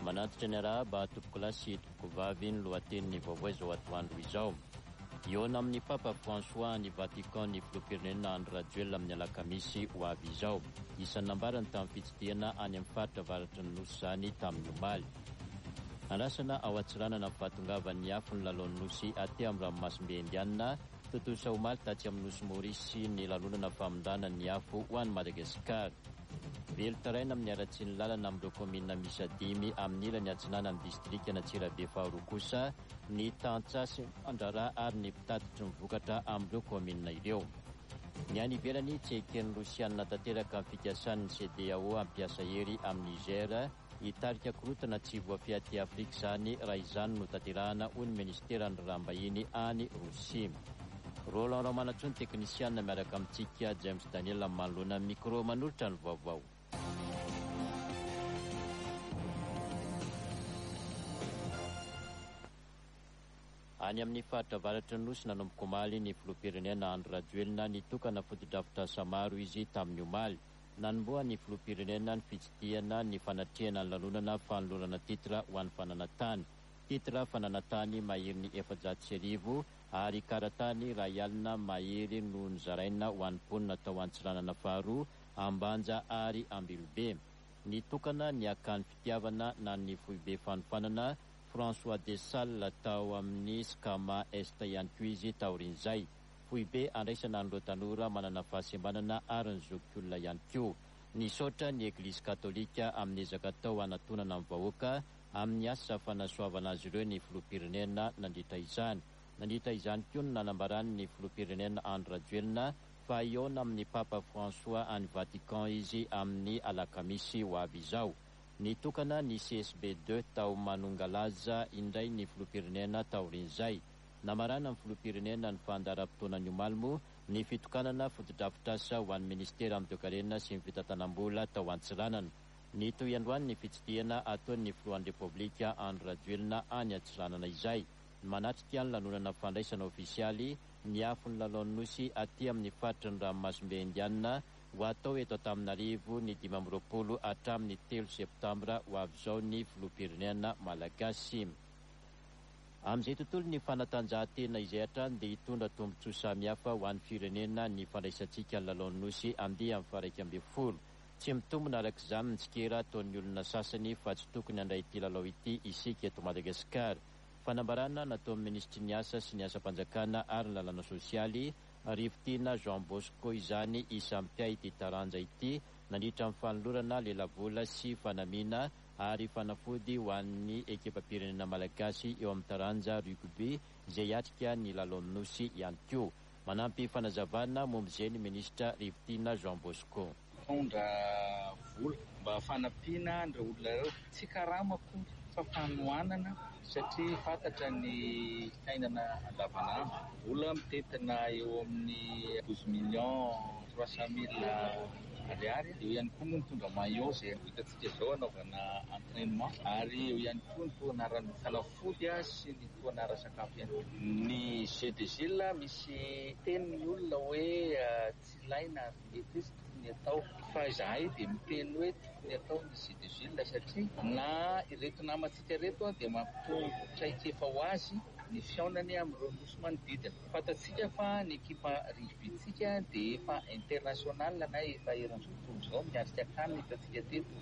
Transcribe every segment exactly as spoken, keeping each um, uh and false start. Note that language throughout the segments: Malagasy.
manatitra ny arahaba atopoko lahy sy topoko vavy ny lohatenin'ny vaovao izao atoandro izao. Iona amin'ny Papa François ny Vatican ny filoham-pirenena Andry Rajoelina amin'ny alakamisy ho avy izao. Isan'ny nambarany tamin'ny fitsidihana any amin'ny faritra avaratry ny nosy izany tamin'ny omaly. Andrasana ao Atsiranana ny fahatongavan'ny afo ny lalaon'ny nosy aty amin'ny ranomasimbe indianina totosa omaly taty amin'ny nosy Maorisy ny lanonana famondrana ny afo ho an'ny Madagasikara. Velo taraina amin'ny aratsiany lalana amin'ireo komina misy dimy amin'ny ilany atsinana amin'ny distrika Antsirabe faharoa kosa ny tantsa sy andrarà ary ny mpitatitry ny vokatra amin'ireo komina ireo. Ny any ivelany tsy eken'ny Rosianina tanteraka amin'ny fikasan'ny C D A O ampiasa hery amin'ny Niger hitarika korotana tsy voafiaty Afrika izany raha izany no tanterahana ho ny ministeran'ny rambahiny any Rosia. Roland Ramanatsoa ny teknisianina miaraka amintsika James Daniel manoloana micro manolotra ny vaovao. Any amin'ny faritra avaratry ny nosy nanomboka omaly ny filoham-pirenena Andry Rajoelina nitokana foto-drafitra samaro izy tamin'ny omaly. Nanomboa ny filoham-pirenena ny fitsidihana ny fanatrehana ny lanonana fanolorana titra ho an'ny fananantany. Titra fananantany mahery ny efajato sy arivo ary karatany ray alina mahery no nizaraina ho an'ny mponina tao Antsiranana faharoa Ambanja ary Ambilobe. Nitokana ny akan'ny fitiavana na ny foibe fanofanana François Dessalles tao amin'ny Skama Est ihany koa izy taorin'izay. Foibe andraisana n'ireo tanora manana fahasembanana ary ny zokiolona ihany koa. Nisaotra ny Eglise Katolika amin'ny ezaka tao anatonana amin'ny vahoaka amin'ny asa fanasoavana azy ireo ny filoham-pirenena nandritra izany. Nandritra izany koa ny nanambarany ny filoham-pirenena Andry Rajoelina fa iona amin'ny Papa François any Vatican izy amin'ny alakamisy ho avy izao. Nitokana ny C S B deux tao manongalaza indray ny filoham-pirenena taorin'izay. Namarana amin'ny filoham-pirenena ny fandaharam-potoanan'ny omaly moa ny fitokanana foto-drafitr'asa ho an'ny ministera amin'ny toe-karena sy ny fitantanam-bola tao Atsiranana. Nitoy androany ny fitsidihana ataon'ny filohan'ny repoblika Andry Rajoelina any Atsiranana izay. Manatrika ny lanonana fandraisana ofisialy ny afon'ny lalaon'ny nosy aty amin'ny faritra ny ranomasimbe indianina ho atao eto Antananarivo ny dimy amby roapolo hatramin'ny telo septambra ho avy izao ny filoham-pirenena malagasy. Amin'izay tontolo ny fanatanjahantena izay hatrany dia hitondra tombotsoa samihafa ho an'ny firenena ny fandraisantsika ny lalaon'ny nosy andeha amin'ny faha iraika ambin'ny folo. Tsy mitombona araka izany ny tsikera ataon'ny olona sasany fa tsy tokony handray ity lalao ity isika eto Madagasikara. Fanambarana nataon'ny ministry ny asa sy ny asam-panjakana ary ny lalàna sosialy Rivotina Jean Bosco izany isampiay ity taranja ity nandritra amin'ny fanolorana lelavola sy fanamiana ary fanafody ho an'ny ekipam-pirenena malagasy eo amin'ny taranja rugby izay atrika ny lalaon'ny nosy ihany koa. Manampy fanazavana momba izay ny ministra Rivotina Jean Bosco. Fondra vola mba fanampiana ireo olona ireo tsy karamako fa fanohanana satria fantatra ny fiainana andavanandro. Vola mitetina eo amin'ny douze millions trois cent mille ariary. Eo ihany koa mitondra maillot izay hitantsika izao anaovana entraînement ary eo ihany koa ny toanarana fanafody sy ny toanara sakafo ihany koa. Ny G D G misy tenin'ny olona hoe tsy ilaina mety ny atao fa izahay dia miteny hoe ny atao ny G D G satria na ireto namantsika reto dia mampitraikefa ho azy ny fiaonany amin'ireo nosy manodidina. Fantatsika fa ny ekipa rugbytsika dia efa international na efa eran'izao tontolo izao miatrika akany hitantsika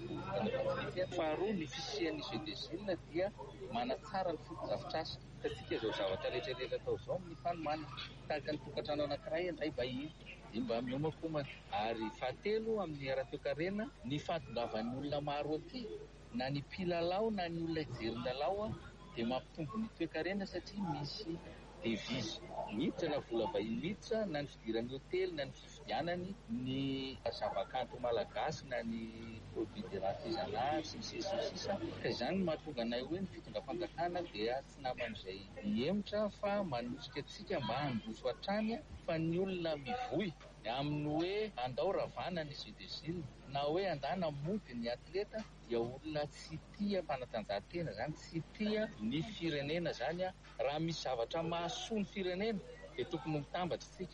teto. Faharoa ny fisian'ny G D G dia manatsara ny foto-drafitr'asa. Hitantsika izao zavatra rehetrarehetra atao izao amin'ny fanomana tahaka ny tokantrano anankiray indray vahiny dia mba miomakomana. Ary fahatelo amin'ny ara-toe-karena ny fahatongavan'ny olona maro aty na ny mpilalao na ny olona hijery lalao dia mampitombo ny toe-karena satria misy devise miditra na vola vahiny miditra na ny fidiran'ny hotely na ny fifidianany ny zavakanto malagasy na ny produit de l'artisanat sy ny sisa ny sisa. Ka izany mahatonga anay hoe ny fitondram-panjakana dia tsy naman'izay miemotra fa manosika antsika mba handroso hatrany fa ny olona mivoy amin'ny hoe andao ravana ny G D G na hoe andana mody ny atleta dia olona tsy tia fanatanjahantena zany, tsy tia ny firenena zany. Raha misy zavatra mahasoa ny firenena dia tokony mitambatra isika.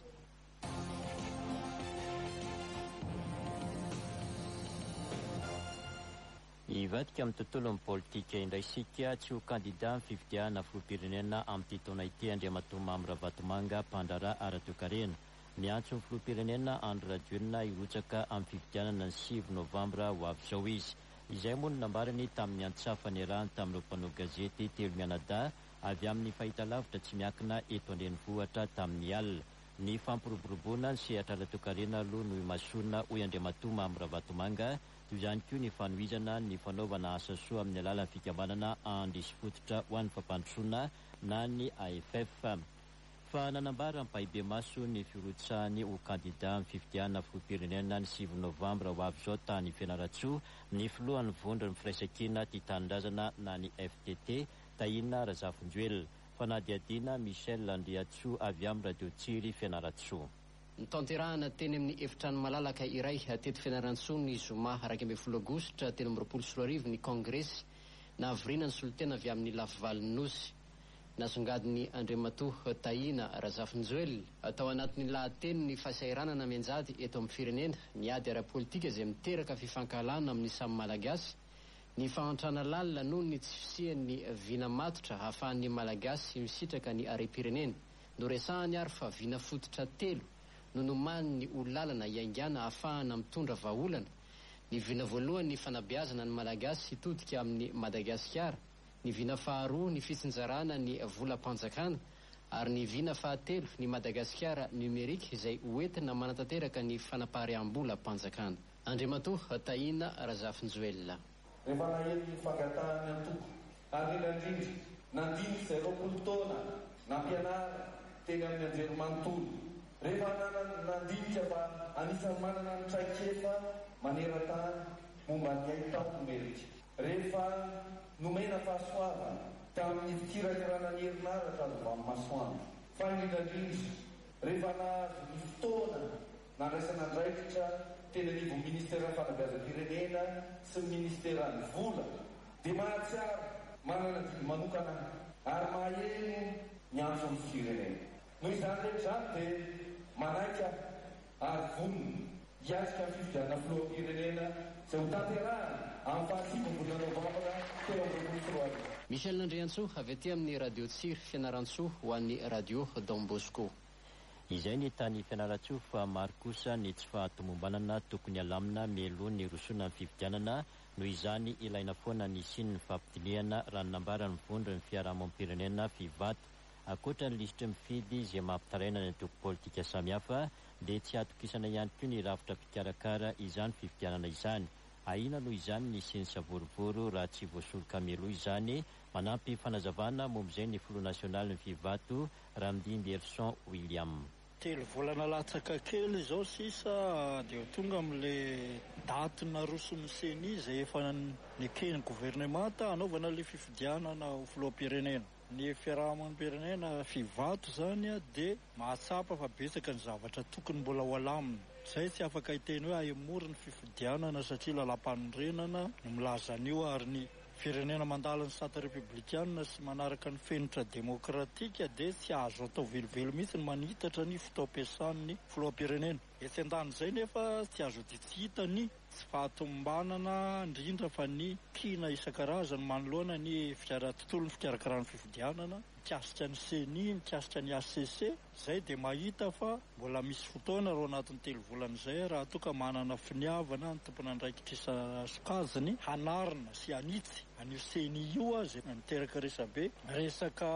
Ivadika amin'ny tontolon'ny politika indray isika tsy ho kandida amin'ny fifidiana filoham-pirenena amin'ity taona ity Andriamatoa Mamy Ravatomanga Mpandraraha Ara-Toekarena. Miantso ny filoham-pirenena Andry Rajoelina hirotsaka amin'ny fifidianana ny sivy novambra ho avy izao izy. Izay moa no nambarany tamin'ny antsafa niarahany tamin'ireo mpanao gazety telo mianadahy avy amin'ny fahitalavitra tsy miankina eto andrenivohitra tamin'ny alina. Ny fampiroboroboana ny sehatra Ara-Toekarena aloha no imasona hoy Andriamatoa Mamy Ravatomanga, toy izany koa ny fanohizana ny fanaovana asa soa amin'ny alalan'ny fikambanana andrisy fototra ho an'ny fampandrosoana na ny A F F. Fa nanambara ny Bahibe Maso ny firotsahany ho kandida amin'ny fifidiana filoham-pirenena ny sivy novambra ho avy izao tany Fianarantsoa ny filohan'ny vondron'ny firaisan-kina Tia Tanindrazana na ny F T T Tahina Razafinjoelina. Fanadihadiana Michel Andriatsoa avy amin'ny radio Tsiry Fianarantsoa. Nitanterahana teny amin'ny efitrano malalaka iray teto Fianarantsoa ny zoma iraika ambin'ny folo aogositra telo amby roapolo sy roa arivo ny kongresy nahavoriana ny solitena avy amin'ny lafivalin'ny nosy. Nasongadiny Andriamatoa Tahina Razafinjoelina tao anatin'ny lahateny ny fasairanana menjady eto amin'ny firenena, ny ady ara-politika izay miteraka fifankalana amin'ny samy malagasy, ny fahantrana lalina noho ny tsy fisian'ny vina matotra ahafahan'ny malagasy misitraka ny are-pirenena. Noresahany ary fa vina fototra telo no nomany ny olo-lalana iaingana ahafahana mitondra vahaolana. Ny vina voalohany ny fanabeazana ny malagasy hitodika amin'ny Madagasikara, ny vina faharoa ny fitsinjarana ny volam-panjakana, ary ny vina fahatelo ny Madagasikara numerika izay hoentina manatanteraka ny fanapaharem-bola mpanjakana. Andriamatoa Tahina Razafinjoelina. Rehefa naheno ny fangatahany antoko ary indrindra nandiniky izay roapolo taona nampianara teny amin'ny anjerimanontolo. Rehefa nandinika fa anisan'ny manana ny traikefa maneran-tany momba ny haitao numerika. Rehefa nomena fahasoavana tamin'ny fikirakirana ny herinaratra azo avy amin'ny masoandro. Fa indrindrandrindra rehefa nahazo ny fotoana nandraisana andraikitra teny anivo ministera fanabeazam-pirenena sy ny ministeran'ny vola, dia mahatsiaro manana dimy manokana ary maheno ny antson'ny firenena. Noho izany rehetrany dia manaika ary vonona hiatrika ny fifidianana filoham-pirenena izay ho tanterahana amin'ny fahasivy ny volana novambra telo amby roapolo sy roa arivo. Michel Andriantsoa avy aty amin'ny radio Tsiry Fianarantsoa ho an'ny radio Don Bosco. Izay ny tany Fianarantsoa fa maro kosa ny tsy fahatomombanana tokony alamina mialohan'ny ny rosoana ny fifidianana, noho izany ilaina foana ny sin'ny fampitiliana raha ny nambara ny vondron'ny fiarahamonim-pirenena Fivato. Ankoatra ny lisitra mifidy izay mampitaraina ny antoko politika samihafa, dia tsy atokisana ihany koa ny rafitra fikarakara izany fifidianana izany. Ahina noho izany ny siny savorovoro raha tsy voasoloka mialoha izany, manampy fanazavana momba izay ny filoha nasionaly ny Fivato Ramdimby Erson William. Telo volana latsaka kely izao sisa dia tonga amin'ilay daty naroson'ny seni izay efa nekeny gouvernemanta anaovana ilay fifidianana ho filoham-pirenena. Ny fiarahamonim-pirenena Fivato zany dia mahatsapa fa betsaka ny zavatra tokony mbola ho alamina. Izay tsy afaka hiteny hoe ahemory ny fifidianana satria lalam-panorenana no milaza an'io, ary ny firenena mandala ny sata republikanina sy manaraka ny fenitra demokratika dia tsy azo atao velivelo mihitsy ny manitatra ny fotoam-piasan'ny filoham-pirenena. Etsy an-dan'izay nefa tsy azo ditsihita ny tsy fahatombanana indrindra fa ny kina isan-karazany manoloana ny fiara tontolon'ny fikarakarana fifidianana, mikasika ny seni, mikasika ny A C C. Izay dia mahita fa mbola misy fotoana rao anatin'ny telo volana izay raha toka manana finiavana ny tompona andraikitra sokajiny hanarina sy anitsy an'io seni io izay miteraka resabe. Resaka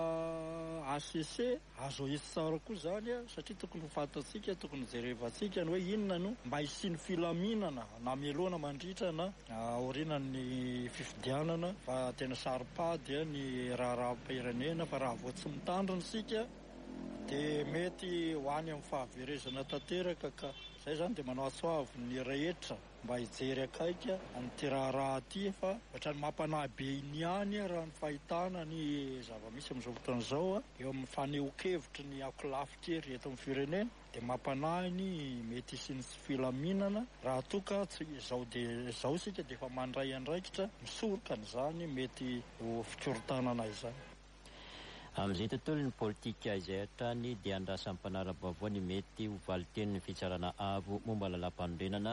A C C azo hitsy tsara koa zany satria tokony ho fantatsika, tokony jerevantsika ny hoe inona no mba hisiany filaminana na mialoana mandritra na aorinan'ny fifidianana, fa tena saripady ny raharaha-pirenena. Fa raha vao tsy mitandrina sika dia mety ho any amin'ny fahaverezana tanteraka, ka izay zany dia manao atsoavy ny rehetra mba hijery akaika an'ity raharaha ty, fa ohatra ny mampanahy be iny ihany raha ny fahitana ny zava-misy amin'izao fotoana izao eo amin'ny fanehoan-kevitry ny akolavitry eto amin'ny firenena, dia mampanahy ny mety isiny tsy filaminana raha toka tsy izao dia izao sika dia efa mandray andraikitra misoroka n'izany mety ho fikorontanana izany. Amin'izay tontolo ny politika izay hatrany dia andrasan'ny mpanara-baovao ny mety ho valiteny ny fitsarana avo momba lalam-panorenana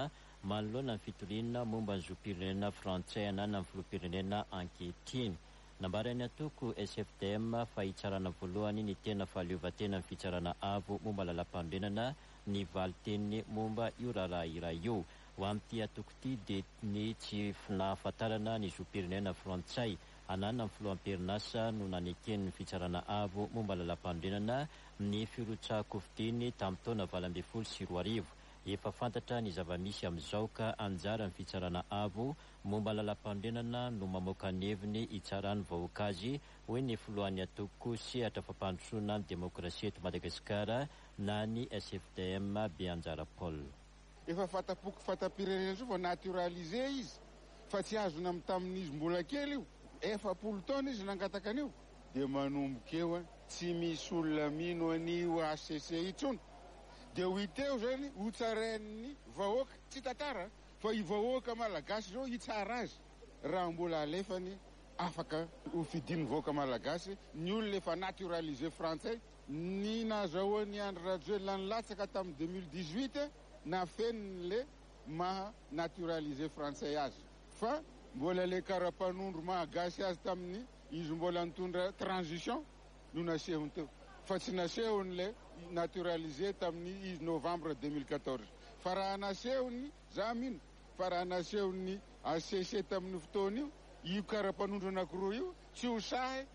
manoloana ny fitorinana momba ny zopirenena frantsay anana amin'ny filopirenena ankehitriny. Nambarany atoko S F D M fa hitsarana voalohany ny tena fahaleovan-tena ny fitsarana avo momba lalam-pandrenana ny valiteny momba io raharaha iray io. Ho amin'ity atoko ity dia ny tsy nahafantarana ny zopirenena frantsay anana amin'ny filoam-perinasa no nanekeny ny fitsarana avo momba lalam-pandrenana ny firotsahako fidiny tamin'ny taona valo ambin'ny folo sy roa arivo. Efa fantatra ny zava-misy amin'izao ka anjara ny fitsarana avo momba lalam-pandrenana no mamoaka ny heviny hitsarany vahoaka azy hoe ny filohan'ny atoko sehatra fampandrosoana ny demokrasia eto Madagasikara na ny S F D M be anjara Paul. Efa fatapoko fatapirenena so fa naturalize izy fa tsy azona amin'ny tamin'izy mbola kely io efapolo taona izy nangataka an'io dia manomboka eo tsy misy olona mino an'io A C C itsony dia ho iteo zany ho tsarain'ny vahoaka tsy tantara fa i vahoaka malagasy zao hitsara azy raha mbola alefany afaka ho fidin'ny vahoaka malagasy ny olona efa naturalize frantsay ny nazahoan'ny Andry Rajoelina ny latsaka tamin'ny deux mille dix-huit na fen'le maha naturalize frantsay azy fa mbola le karapanondro mahagasy azy tamin'ny izy mbola nitondra transition no nasehony teo fa tsy nasehony le naturalisé tamin'ny izy novembre deux mille quatorze fa raha nasehony za mino fa raha nasehony A C C tamin'ny fotoana io io karapanondro anankiroa io tsy ho sahy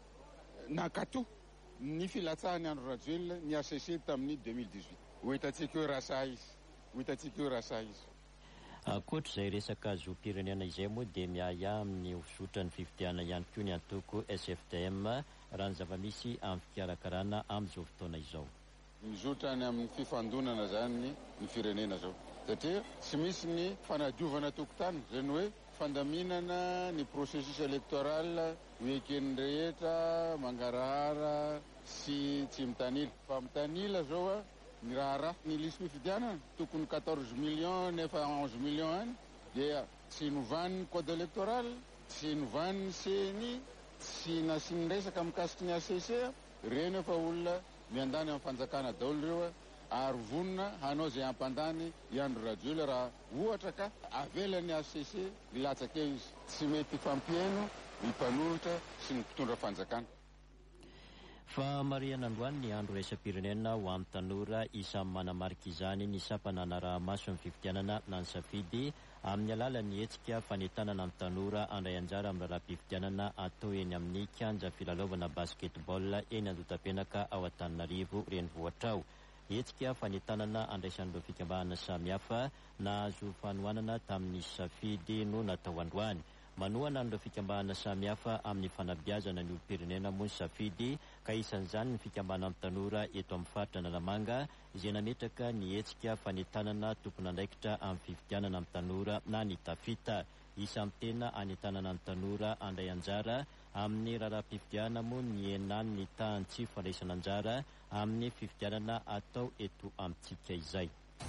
nakato ny filatsahany Andry Rajoelina ny A C C tamin'ny deux mille dix-huit ho hitantsika hoe raha sahy izy ho hitantsika hoe raha sahy izy. Ankoatra izay resaka zopirenena izay moa dia miaya amin'ny hosotra ny fifidiana ihany koa ny antoko S F D M raha ny zava-misy amin'ny fikarakarana amin'izao fotoana izao. Mizotra any amin'ny fifandonana zany ny firenena zao satria tsy misy ny fanadiovana tokotany zany hoe fandaminana ny processus électoral hoeken'ny rehetra mangarahara sy tsy mitanila fa mitanila zao a ny raharaha ny lisy fifidianana tokony quatorze millions nefa onze millions any dia tsy novan'ny code électoral tsy novan'ny seni tsy nasin'ny resaka mikasiky ny A C C reny efa olona miandany amin'ny fanjakana daholo reo ary vonona hanao zay ampandany i Andry Rajoelina raha ohatra ka avelany A C C ilatsaka eo izy tsy mety fampieno ny mpanolotra sy ny mpitondra fanjakana. Fa Mariana Androany ny andro raisam-pirenena ho amin'ny tanora isan'ny manamarika izany ny sapana anarahamaso amin'ny fifidianana na ny safidy amin'ny alalan'ny hetsika fanentanana amin'ny tanora andray anjara amin'ny raharaham-pifidianana atao eny amin'ny kianja filalaovana basketball eny Andotapenaka ao Antananarivo renivohitra ao. Hetsika fanentanana andraisan'ireo fikambahana samihafa nahazo fanohanana tamin'ny safidy no natao androany. Manohana amin'ireo fikambahana samihafa amin'ny fanabeazana ny olom-pirenena moa ny safidy ka isan'izany ny fikambahana amin'ny tanora eto amin'ny faritra Analamanga izay nametraka ny hetsika fanentanana tompon'andraikitra amin'ny fifidianana amin'ny tanora na ny tafita. Isan'ny tena anentanana ny tanora andray anjara amin'ny raharaham-pifidianana moa ny enany ny tahany tsy fandraisana anjara amin'ny fifidianana atao eto amintsika izay.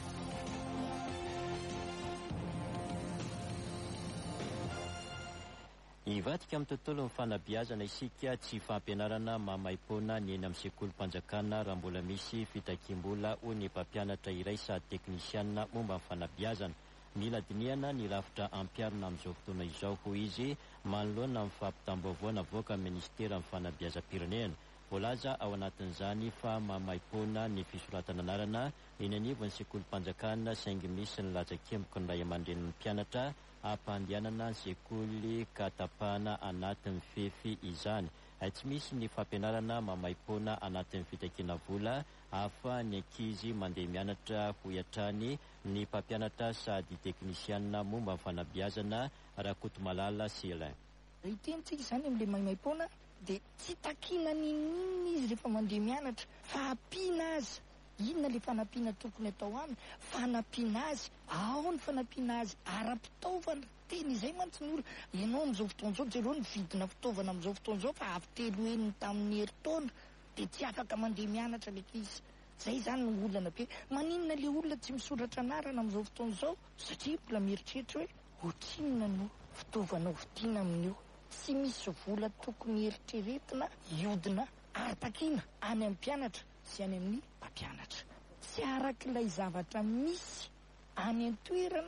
Ivadika amin'ny tontolo ny fanabeazana isika tsy fampianarana mamaimpona ny eny amin'ny sekolim-panjakana raha mbola misy fitakiam-bola ho ny mpampianatra iray sady teknisianina momba ny fanabeazana. Mila dinihana ny rafitra ampiarina amin'izao fotoana izao ho izy manoloana amin'ny fampitam-baovao navoaka ny ministera amin'ny fanabeazam-pirenena. Voalaza ao anatin'izany fa mamaimpona ny fisoratana anarana eny anivon'ny sekolim-panjakana saingy misy ny latsa-kemboka ny ray aman-dreniny mpianatra ampandehanana ny sekoly ka tapahana anatin'ny fefy izany. Tsy misy ny fampianarana mamaimpona anatin'ny fitakiana vola hafa ny ankizy mandeha mianatra ho iatrany ny mpampianatra sady teknisianina momba ny fanabeazana Rakotomalala Selin. Itentsika izany amin'ilay mamaimpona dia tsy takiana ninina izy rehefa mandeha mianatra fa ampiana azy. Inona le fanampiana tokony atao aminy? Fanampiana azy. Ao ny fanampiana azy ara-pitaovana. Teny izay mantsy ny olona. Ianao amin'izao fotoan'izao jereo ny vidina fitaovana amin'izao fotoan'izao fa avy telo eniny tamin'ny herintaona dia tsy afaka mandeha mianatra le izy. Zay zany no olana be. Maninona le olona tsy misoratra anarana amin'izao fotoan'izao? Satria mbola mieritreritra hoe ohatrinona no fitaovana hovidiana amin'io. Tsy misy vola tokony eritreretina iodina ara-takiana any amin'ny mpianatra sy any amin'ny mpampianatra. Tsy arak'ilay zavatra misy any an-toerana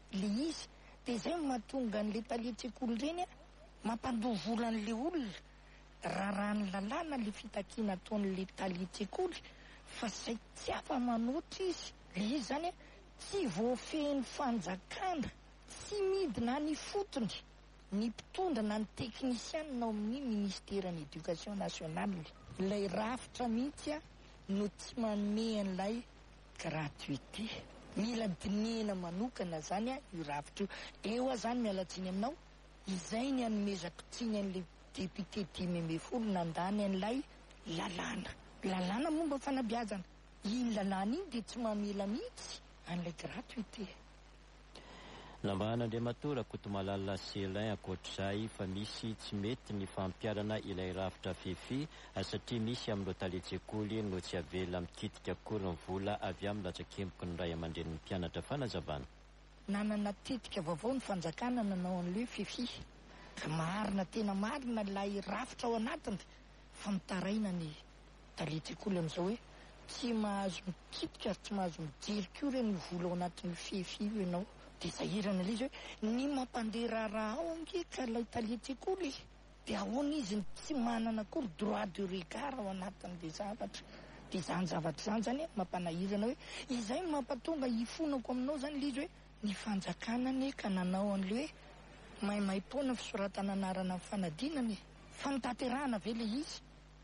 le izy dia izay mahatonga n'le talian-tsekoly ireny a mampandoha vola an'le olona raharahan'ny lalàna le fitakiana ataon'le talian-tsekoly fa zay tsy afa-manoatra izy le izy zany a tsy voafehin'ny fanjakana tsy midina ny fotony ny mpitondra na ny teknisiana nao amin'ny ministeran'ny éducation nationale ilay rafitra mihitsy a no tsy manome an'ilay gratuité mila dinihana manokana zany a io rafitra io eo a zany mialatsiny aminao izay ny anomezako tsiny an'le député dimy amby folo nandany an'ilay lalàna lalàna momba fanabeazana iny lalàna iny dia tsy mamela mihitsy an'ilay gratuité. Lamban'Andriamatora Kotomalala Selin ankoatr'izay fa misy tsy mety ny fampiarana ilay rafitra fifi satria misy amin'ireo talian-tsekoly no tsy avela mikitika akory ny vola avy amin'ny latsa-kempoky ny ray aman-drenin'ny mpianatra fanazavana. Nanana titika vaovao ny fanjakana nanao an'ilay fifi ka marina tena marina ilay rafitra ao anatiny fa mitaraina ny talian-tsekoly amin'izao hoe tsy mahazo mikitika ary tsy mahazo mijery koa ireny ny vola ao anatin'ny fifi io ianao. Dia zahirana ilay izy hoe ny mampandeha raha ao angeka ilay talian-tsekoly dia ahoana izy tsy manana akory droit de regard ao anatin'ilay zavatra dia izany zavatra izany zany mampanahirana hoe izay mampatonga hifonako aminao zany ilay izy hoe ny fanjakana ane ka nanao an'le hoe maimaim-poana fisoratana anarana amin'ny fanadinany fa nitaterahana ve ilay izy.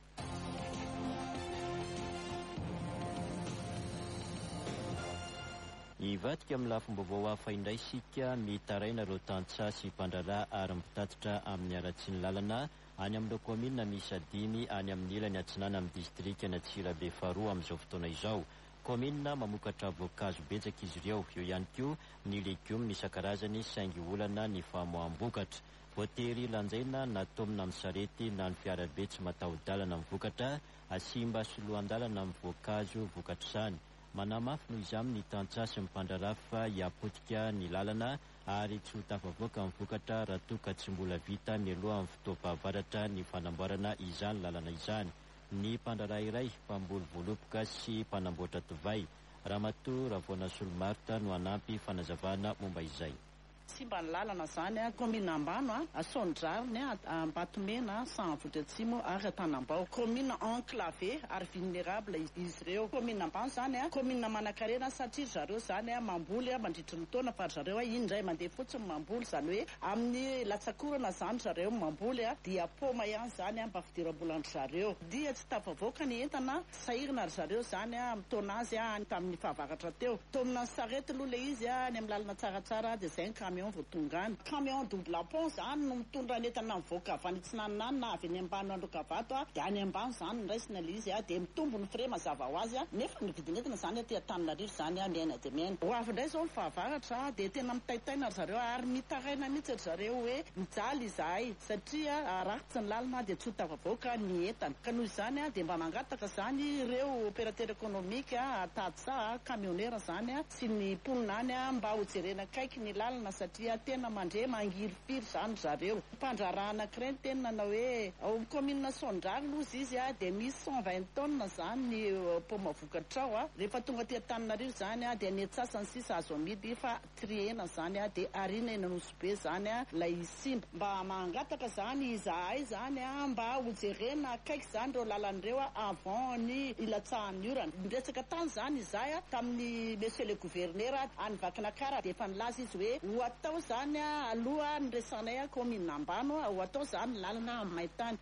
Ivadika amin'ny lafim-baovao hafa indray isika mitaraina ireo tantsaha sy mpandraraha ary mitatitra amin'ny aratsy ny lalana any amin'ireo komina misy dimy any amin'ny ilany atsinana amin'ny distrika ny Antsirabe faharoa amin'izao fotoana izao. Komina mamokatra voankazo betsaka izy ireo, eo ihany koa ny legioma isan-karazany saingy olana ny famoaham-bokatra. Voatery lanjaina na tomina amin'ny sarety na ny fiarabe tsy mataho-dalana amin'ny vokatra asimba soloan-dalana amin'ny voankazo vokatra izany. Manamafy noho izany ny tantsaha sy mpandraraha fa hiapotika ny lalana ary tsy ho tafavoaka amin'ny vokatra raha toa ka tsy mbola vita mialoha amin'ny fotoam-pahavaratra ny fanamboarana izany lalana izany. Ny mpandraraha iray mpamboly voaloboka sy mpanamboatra divay Ramatoa Ravona Solomarta no anampy fanazavana momba izay. Simba ny lalana zany a komina ambano a Sondrariny a Ambatomena Sanvotratsimo ary Atanambao komina enclavé ary vulnérable izy ireo. Komina ambano zany a komina manan-karena satria zareo zany a mamboly a mandritry ny taona fa zareo a indray mandeha fotsiny mamboly zany hoe amin'ny latsakorana zany zareo mamboly a dia poma ihany zany a mba fidiram-bola zareo dia tsy tafavoaka ny entana sahirina ry zareo zany a taona azy a tamin'ny fahavaratra teo tomina ny sarety aloha le izy a ny amin'ny lalana tsaratsara dia zay ny camion vao tongany camion double pont zany no mitondra ny entana mivoaka avy any Antsinanana na avy any ambany Androkavato a dia any ambany zany niraisina le izy a dia mitombo ny frais mazava ho azy a nefa ny vidin'entana zany a ty Antananarivo zany a miaina dia miaina. Ho avy indray zao ny fahavaratra dia tena mitaitaina ry zareo ary mitaraina mihitsy ry zareo hoe mijaly izahay satria ratsy ny lalana dia tsy ho tafavoaka ny entana ka noho izany a dia mba mangataka zany ireo opérateur économique a tatsa camionnaire zany a sy ny mponina any a mba ho jerena kaiky ny lalana satria tena mandre mangirifiry zany zareo. Mpandraraha anankiray ny tena na hoe ao komina Sondrary lozy izy a dia misy cent vingt tonnes zany ny poma vokatra ao a rehefa tonga ty Antananarivo zany a dia ny atsasany sisa azo amidy fa triena zany a dia arina eny Anosibe zany a lay simba mba mangataka zany izahay zany a mba ho jerena kaiky zany reo lalan'ireo a avant ny ilatsahan'ny orana. Miresaka tany zany izahay a tamin'ny monsieur le gouverneur any Vakinakara dia efa nilaza izy hoe ho atao zany a aloha nyresanay a komina ambano ho atao zany lalana amin'ny maintany.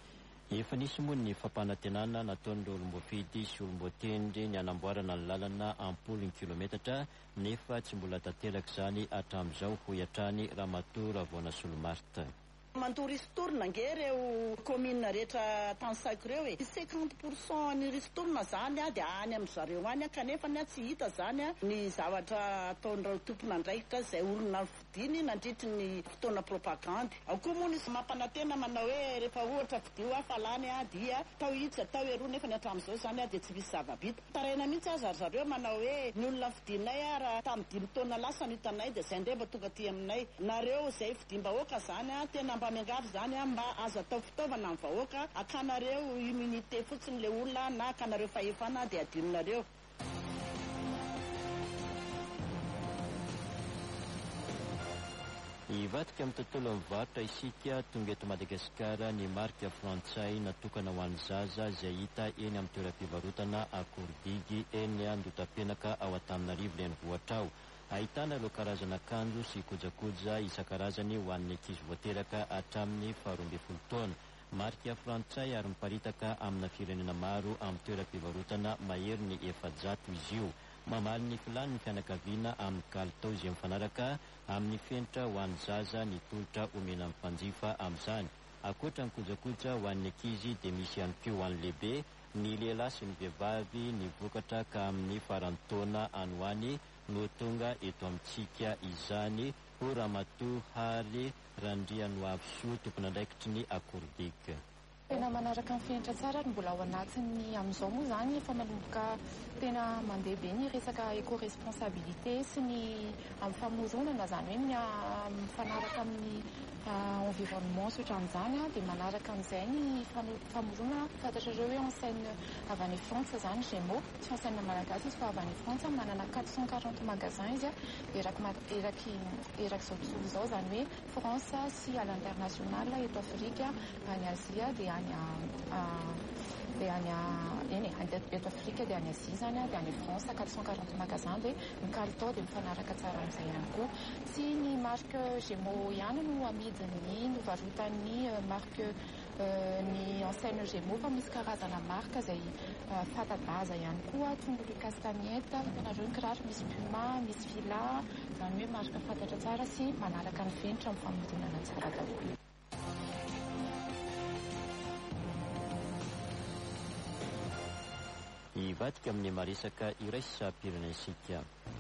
Efa nisy moa ny fampanantenana nataon'ireo olombofidy sy olombotendry ny anamboarana ny lalana ampolony kilometatra nefa tsy mbola tanteraka izany hatramin'izao ho iatrany Ramatoa Ravona Solomarta. Mantoristorina nge reo komina rehetra tansaiko reo e cinquante pourcent ny ristorina zany a dia any amin'ny zareo any a kanefa ny a tsy hita zany a ny zavatra ataon'ireo tompona andraikitra zay olona fidiny nandritry ny fotoana propagande. Ao koa moa nisy mampanantena manao hoe rehefa ohatra fidio a falany a dia tao hitsy atao eroa nefa ny hatramin'izao zany a dia tsy misy zava-bita. Taraina mihitsy azy ry zareo manao hoe ny olona fidinay a raha tamin'ny dimy taona lasa no hitanay dia zay ndray mba tonga ty aminay nareo zay fidim-bahoaka zany a tena mba miangavy zany a mba azo atao fitaovana amin'ny vahoaka akanareo immunité fotsiny le olona na akanareo fahefana dia adinonareo. Ivadika amin'ny tontolo mivarotra isika tonga eto Madagasikara ny marika frantsay natokana ho an'ny zaza izay hita eny amin'ny toeram-pivarotana Akordigy eny Andotapenaka ao Antananarivo renivohitra ao. Ahitana ireo karazana akanjo sy kojakoja isan-karazany ho an'ny ankizy voateraka hatramin'ny faharoa ambin'ny folo taona. Marika frantsay ary miparitaka amina firenena maro amin'ny toeram-pivarotana mahery ny efajato izy io. Mamaly ny filany ny fianakaviana amin'ny kalitao izay mifanaraka amin'ny fenitra ho an'ny zaza ny tolotra omena amin'ny mpanjifa amin'izany. Ankoatra ny kojakoja ho an'ny ankizy dia misy ihany koa ho an'ny lehibe, ny lehilahy sy ny vehivavy ny vokatra ka amin'ny farany taona any ho any no tonga eto amintsika izany. Ho Ramatoa Hary Randrianoavy tompona andraikitry ny Akordigy. Tena manaraka ny fenitra tsara mbola ao anatiny amin'izao moa zany efa manomboka tena mandeha be ny resaka éco-responsabilité sy ny amin'ny famoronana zany hoe mifanaraka amin'ny environnement sy ohatran'izany dia manaraka amin'izay ny famorona. Fantatrareo hoe enseigne avy any Frantsa zany Gémeaux, tsy enseigne malagasy izy fa avy any Frantsa, manana quatre cent quarante magasins izy eraky eraky erak'izao tontolo izao zany hoe Frantsa sy à l'international eto Afrika, any Azia dia any dia any eny eto Afrika dia any Azia zany dia any Frantsa quatre cent quarante magasins dia mikalitao dia mifanaraka tsara amin'izay ihany koa. Sy ny marque Gémeaux ihany no amidiny no varotany marque ny enseigne Gémeaux fa misy karazana marque izay fata-daza ihany koa, tongolo castagnette, hitanareo ny kiraro misy Puma, misy Fila, zany hoe marque fantatra tsara sy manaraka ny fenitra amin'ny famoronana tsara daholo. Ivadika amin'ny maresaka iraisam-pirenensika.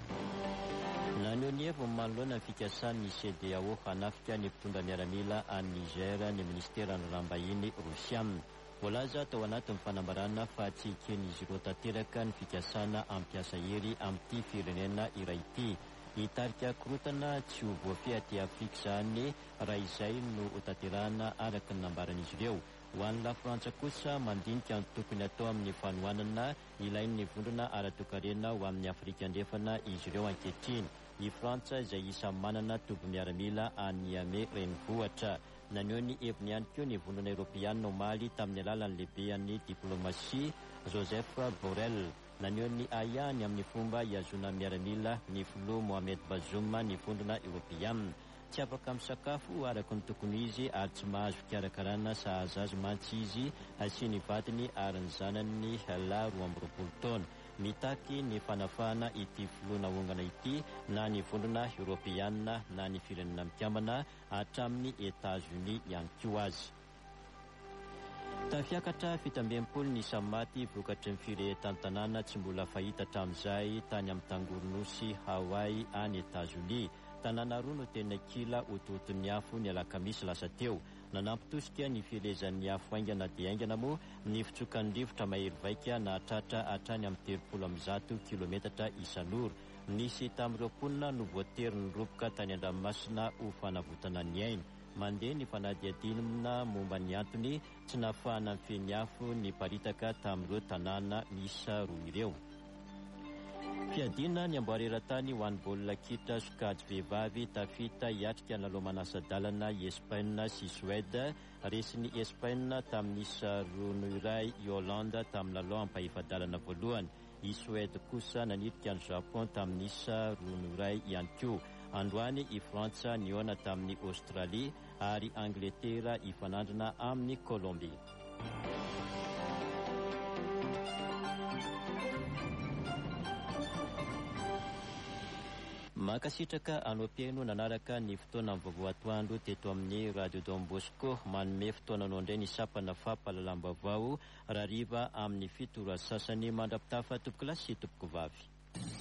Naneo ny heviny manoloana ny fikasany C D A O hanafika ny mpitondra miaramila any Niger ny ministera ny rambahiny Rosiam. Voalaza tao anatin'ny fanambarana fa tsy eken'izy ireo tanteraka ny fikasana ampiasa hery amin'ity firenena iray ity. Hitarika korotana tsy ho voafehy Afrika izany raha izay no hotanterahana araka ny nambaran'izy ireo. Ho an'ny la Frantsa kosa mandinika ny tokony atao amin'ny fanohanana ilain'ny vondrona ara-toekarena ho amin'ny Afrika andrefana izy ireo ankehitriny. I Frantsa izay isan'ny manana toby miaramila any Niamey renivohitra. Naneho ny heviny ihany koa ny vondrona Eoropeanina omaly tamin'ny alalan'ny lehibean'ny diplomasia Joseph Borrell. Naneho ny ahany amin'ny fomba hiazona miaramila ny filoha Mohamed Bazoum ny vondrona Eoropeanina. Tsy afaka misakafo araka ny tokony izy ary tsy mahazo fikarakarana sahaza azy mantsy izy asiany vadiny ary ny zanany la roa amby roapolo taona. Mitaky ny fanafahana ity filoha naongana ity na ny vondrona Eoropeanina na ny firenena mikambana hatramin'ny Etats-Unis ihany koa azy. Tafiakatra fitambem-polo ny samaty vokatry ny firehetan-tanàna tsy mbola fahita hatramin'izay tany amin'ny tangoronosy Hawaii any Etats-Unis. Tanàna roa no tena kila ototon'ny afo ny alakamisy lasa teo. Nanampitosika ny fielezan'ny afo aingana dia aingana moa ny fitsokan'ny rivotra mahery vaika na hatratra hatrany amin'ny telopolo amby zato kilometatra isan'ora. Nisy tamin'ireo mponina no voatery ny roboka tany an-dranomasina ho fanavotana ny aina. Mandeha ny fanadihadinina momba ny antony tsy nahafahana mifehy afo ny paritaka tamin'ireo tanàna misa roa ireo. Fiadina ny amboareran-tany ho an'ny baolina kitra sokajy vehivavy tafita hiatrika ny lalao manasa-dalana i Espaina sy Suède. Resin'ny Espaina tamin'ny isa roa no iray i Hollande tamin'ny lalao ampahefadalana voalohany. I Suède kosa nanidika ny Japon tamin'ny isa roa no iray ihany koa. Androany i Frantsa niona tamin'ny Australie ary Angletera ifanandrina amin'ny Colombie. Mankasitraka anao piaino nanaraka ny fotoana amin'ny vaovao atoandro teto amin'ny Radio Don Bosco manome fotoananao indray ny sapana fampahalalam-baovao raha riva amin'ny fito ora sasany mandrapitafa tompoko lasy sy tompoko vavy.